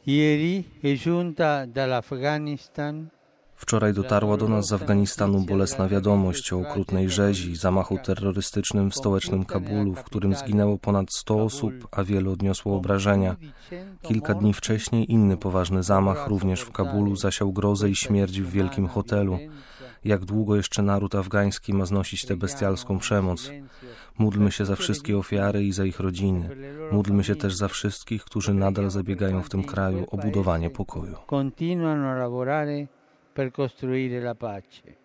Ieri è giunta dall'Afghanistan. Wczoraj dotarła do nas z Afganistanu bolesna wiadomość o okrutnej rzezi i zamachu terrorystycznym w stołecznym Kabulu, w którym zginęło ponad 100 osób, a wiele odniosło obrażenia. Kilka dni wcześniej inny poważny zamach, również w Kabulu, zasiał grozę i śmierć w wielkim hotelu. Jak długo jeszcze naród afgański ma znosić tę bestialską przemoc? Módlmy się za wszystkie ofiary i za ich rodziny. Módlmy się też za wszystkich, którzy nadal zabiegają w tym kraju o budowanie pokoju. Continuano a lavorare per costruire la pace.